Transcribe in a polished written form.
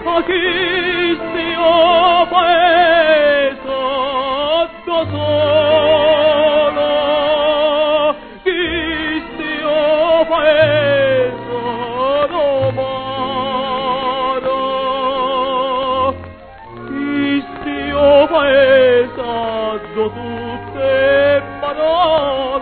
a chi sia paesa da solo, chi sia paesa d'amaro, chi sia paesa da tutte parole.